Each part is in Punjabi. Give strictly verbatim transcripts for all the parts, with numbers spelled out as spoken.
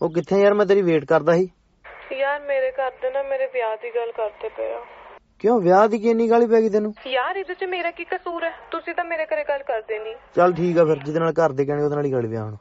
ਉਹ ਕਿੱਥੇ ਯਾਰ, ਮੈਂ ਤੇਰੀ ਵੇਟ ਕਰਦਾ ਸੀ। ਯਾਰ ਮੇਰੇ ਘਰ ਦੇ ਨਾ ਮੇਰੇ ਵਿਆਹ ਦੀ ਗੱਲ ਕਰਦੇ ਪਏ ਆ। ਕਿਉਂ, ਵਿਆਹ ਦੀ ਕੀ ਇੰਨੀ ਗਾਲੀ ਪੈ ਗਈ ਤੈਨੂੰ? ਯਾਰ ਇਹਦੇ ਚ ਮੇਰਾ ਕੀ ਕਸੂਰ ਹੈ? ਤੁਸੀਂ ਤਾਂ ਮੇਰੇ ਘਰੇ ਗੱਲ ਕਰਦੇ ਨਹੀਂ। ਚੱਲ ਠੀਕ ਆ ਫਿਰ, ਜਿਹਦੇ ਨਾਲ ਘਰ ਦੇ ਕਹਿਣੇ ਉਹਦੇ ਨਾਲ ਹੀ ਗੱਲ ਵਿਆਹ ਹੁਣ।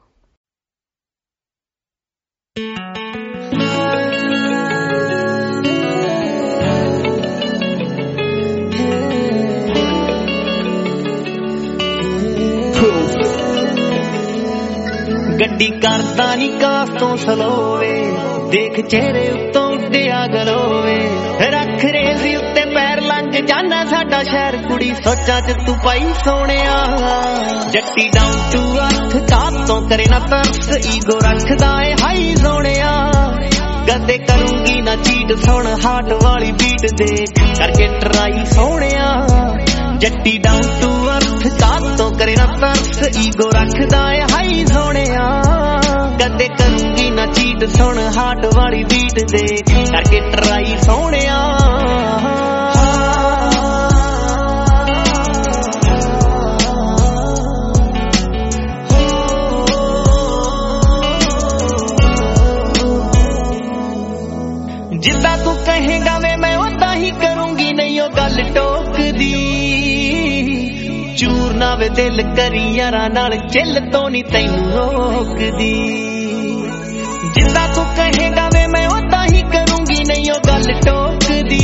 ਗੱਡੀ ਕਰਦਾ ਨੀ ਕਾਸ ਤੋਂ ਸਲੋਵੇ, ਦੇਖ ਚਿਹਰੇ ਉੱਤੋਂ ਉੱਡਿਆ ਗਲੋਵੇ, ਰੱਖ ਰੇਜ਼ੀ ਉੱਤੇ ਪੈਰ ਲੰਘ ਜਾਣਾ ਸਾਡਾ ਸ਼ਹਿਰ, ਕੁੜੀ ਸੋਚਾਂ ਚ ਤੂੰ ਪਾਈ ਸੋਹਣਿਆ। ਜੱਟੀ ਡਾਊਨ ਟੂ ਅਰਥ ਕਾਸ ਤੋਂ ਕਰੇ ਨਾ ਤਰਸ, ਈਗੋ ਰੱਖਦਾ ਏ ਹਾਈ ਸੋਹਣਿਆ। ਕਦੇ ਕਰੂੰਗੀ ਨਾ ਚੀਟ, ਸੁਣ ਹਾਰਟ ਵਾਲੀ ਬੀਟ ਦੇਖ ਕਰਕੇ ਟਰਾਈ ਸੋਹਣਿਆ। ਜੱਟੀ ਡਾਊਨ ਟੂ ਅਰਥ ਕਾਸ ਤੋਂ ਕਰੇ ਨਾ ਤਰਸ, ਈਗੋ ਰੱਖਦਾ ਏ ਹਾਈ ਸੋਹਣਿਆ। ਕਦੇ ਕਰੂੰਗੀ ਨਾ ਚੀਟ, ਸੁਣ ਹਾਰਟ ਵਾਲੀ ਬੀਟ ਦੇਖ ਕਰਕੇ ਟਰਾਈ ਸੋਹਣਿਆ। ਜਿੱਦਾਂ ਤੂੰ ਕਹੇਗਾ ਵੇ ਮੈਂ ਉਦਾਂ ਹੀ ਕਰੂੰਗੀ, ਨਹੀਂ ਉਹ ਗੱਲ ਟੋਕਦੀ। ਚੂਰ ਨਾ ਵੇ ਦਿਲ ਕਰੀ ਯਾਰਾਂ ਨਾਲ, ਚਿੱਲ ਤੋਂ ਨੀ ਤੈਨੂੰ ਰੋਕਦੀ। ਜਿੱਦਾਂ ਤੂੰ ਕਹੇਗਾ ਵੇ ਮੈਂ ਉਦਾਂ ਹੀ ਕਰੂੰਗੀ, ਨਹੀਂ ਉਹ ਗੱਲ ਟੋਕਦੀ।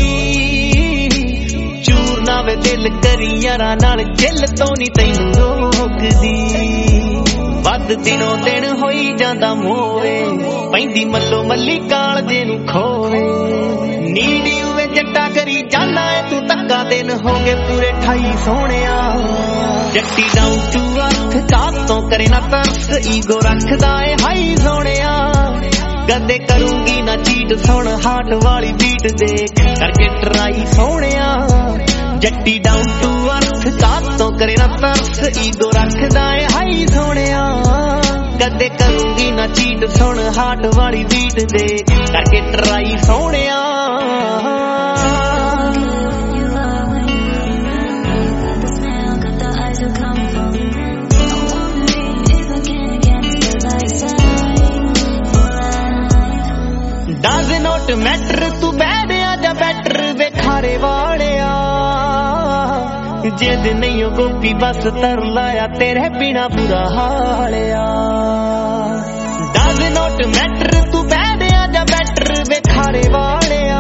ਚੂਰ ਨਾ ਵੇ ਦਿਲ ਕਰੀ ਯਾਰਾਂ ਨਾਲ, ਚਿੱਲ ਤੋਂ ਨੀ ਤੈਨੂੰ ਰੋਕਦੀ। ਵੱਧ ਦਿਨੋਂ ਦਿਨ ਹੋਈ ਜਾਂਦਾ ਮੋਵੇ, ਪੈਂਦੀ ਮੱਲੋ ਮੱਲੀ ਕਾਲ ਜੇ ਨੂੰ ਖੋਵੇ। ਨੀੜੀ ਉਵੇਂ ਜੱਟਾ ਕਰੀ ਜਾਨਾ ਏ ਤੂੰ, ਧੱਕਾ ਦਿਨ ਹੋ ਗਏ ਪੂਰੇ ਠਾਈ ਸੋਹਣਿਆ। ਜੱਟੀ ਡਾਊਨ ਟੂ ਅਰਥ ਕਾਸ ਤੋਂ ਕਰੇ ਨਾ ਤਰਸ, ਈਗੋ ਰੱਖਦਾ ਏ ਹਾਈ ਸੋਹਣਿਆ। ਕਦੇ ਕਰੂੰਗੀ ਨਾ ਚੀਟ, ਸੁਣ ਹਾਰਟ ਵਾਲੀ ਬੀਟ ਦੇਖ ਕਰਕੇ ਟਰਾਈ ਸੋਹਣਿਆ। ਜੱਟੀ ਡਾਊਨ ਟੂ ਅਰਥ ਕਾਸ ਤੋਂ ਕਰੇ ਨਾ ਤਰਸ, ਈਗੋ ਰੱਖਦਾ ਏ ਹਾਈ ਸੋਹਣਿਆ। ਕਦੇ ਕਰੂੰਗੀ ਨਾ ਚੀਟ, ਸੁਣ ਹਾਰਟ ਵਾਲੀ ਬੀਟ ਦੇਖ ਕਰਕੇ ਟਰਾਈ ਸੋਹਣਿਆ। ਡਜ਼ ਨੋਟ ਮੈਟਰ ਤੂੰ ਬੈਠਿਆ ਜਾਂ ਬੈਟਰ ਵੇਖਾਰੇ ਵਾਲਿਆ। ਜਿੱਦ ਨਹੀਂ ਉਹ ਗੋਪੀ ਬਸ ਤਰ ਲਾਇਆ, ਤੇਰੇ ਬਿਨਾ ਬੁਰਾ ਹਾਲਿਆ। ਡਜ਼ ਨੋਟ ਮੈਟਰ ਤੂੰ ਬੈਠਿਆ ਜਾਂ ਬੈਟਰ ਵੇਖਾਰੇ ਵਾਲਿਆ।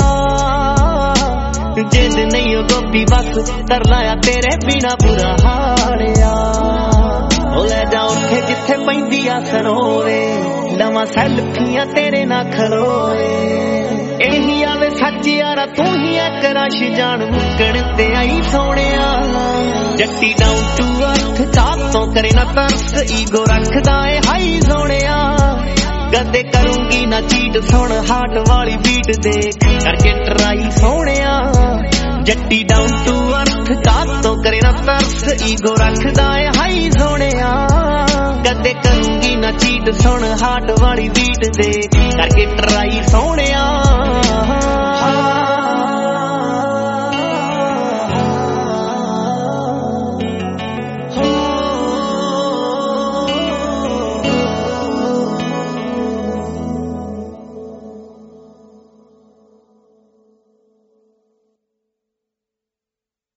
ਜਿੱਦ ਨਹੀਂ ਉਹ ਗੋਪੀ ਬਸ ਤਰ ਲਾਇਆ, ਤੇਰੇ ਬਿਨਾ ਬੁਰਾ ਹਾਲਿਆ। ਉਹ ਲੈ ਜਾ ਉੱਥੇ ਜਿੱਥੇ ਪੈਂਦੀ ਆ ਸਰੋਵੇ, ਲਵਾਂ ਸੈਲਫੀਆਂ ਤੇਰੇ ਨਾਲ ਖਲੋਏ। ਇਹੀ ਆਵੇ ਸੱਚ ਯਾਰਾ, ਤੂੰ ਹੀ ਆ ਕਰਾਸ਼ ਜਾਣ ਮੁੱਕਣ ਤੇ ਆਈ ਸੋਹਣਿਆ। ਜੱਟੀ ਡਾਊਨ ਟੂ ਅਰਥ ਕਾਸ ਤੋਂ ਕਰੇ ਨਾ ਤਰਸ, ਈਗੋ ਰੱਖਦਾ ਏ ਹਾਈ ਸੋਹਣਿਆ। ਕਦੇ ਕਰੂੰਗੀ ਨਾ ਚੀਟ, ਸੁਣ ਹਾਰਟ ਵਾਲੀ ਬੀਟ ਦੇਖ ਕਰਕੇ ਟਰਾਈ ਸੋਹਣਿਆ। ਜੱਟੀ ਡਾਊਨ ਟੂ ਅਰਥ ਕਾਸ ਤੋਂ ਕਰੇ ਨਾ ਤਰਸ, ਈਗੋ ਰੱਖਦਾ ਏ ਹਾਈ ਸੋਹਣਿਆ। ਕਦੇ ਕਰੂੰਗੀ ਨਾ ਚੀਟ, ਸੁਣ ਹਾਰਟ ਵਾਲੀ ਬੀਟ ਦੇਖ ਕਰਕੇ ਟਰਾਈ ਸੋਹਣਿਆ।